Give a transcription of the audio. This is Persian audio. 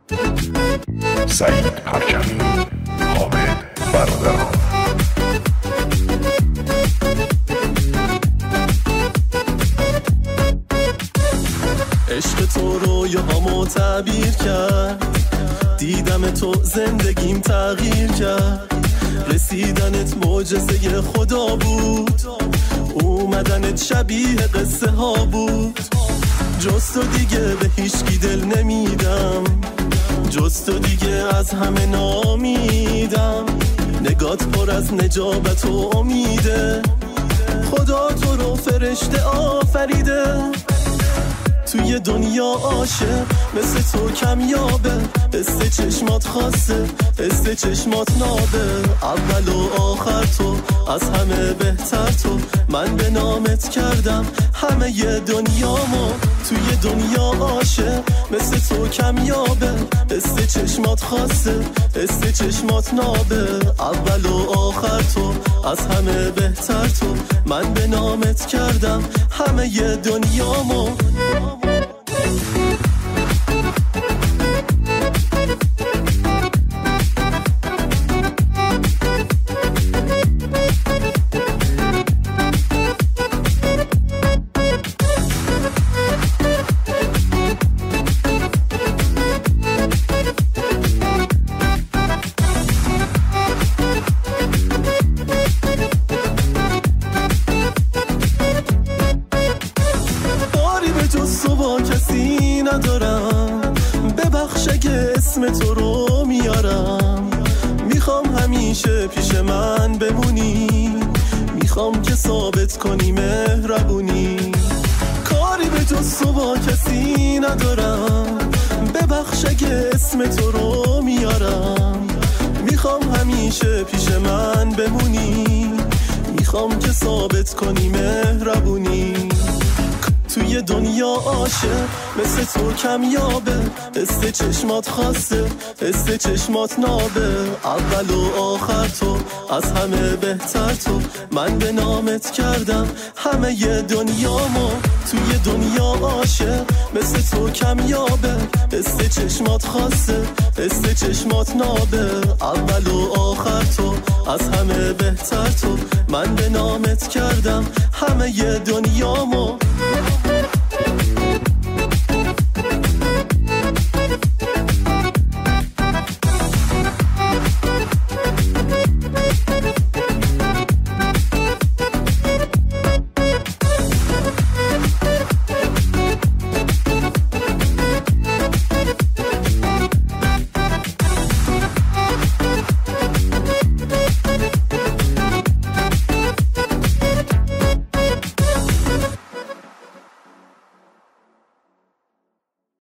سعید پرچمی، حامد برادران. عشق تو رویاهامو تعبیر کرد، دیدم تو زندگیم تغییر کرد. رسیدنت معجزه خدا بود، اومدنت شبیه قصه ها بود. جز تو دیگه به هیچکی دل نمیدم، جز تو دیگه از همه نامیدم. نگات پر از نجابت و امیده، خدا تو رو فرشته آفریده. توی دنیا عاشق مثل تو کمیابه، حس چشمات خاصه، حس چشمات نابه. اول و آخر تو، از همه بهتر تو. من به نامت کردم همه ی دنیامو. توی دنیا عاشق مثل تو کمیابه، حس چشمات خاصه، حس چشمات نابه. اول و آخر تو، از همه بهتر تو. من به نامت کردم همه ی دنیامو. کسی ندارم، ببخش اگه اسم تو رو میارم. میخوام همیشه پیش من بمونی، میخوام که ثابت کنی مهربونی. کاری به جز تو با کسی ندارم، ببخش اگه اسم تو رو میارم. میخوام همیشه پیش من بمونی، میخوام که ثابت کنی مهربونی. توی دنیا عاشق مثل تو کمیابه، حس چشمات خاصه، حس چشمات نابه. اول و آخر تو، از همه بهتر تو. من به نامت کردم همه ی دنیامو. توی دنیا عاشق مثل تو کمیابه، حس چشمات خاصه، حس چشمات نابه. اول و آخر تو، از همه بهتر تو. من به نامت کردم همه ی دنیامو.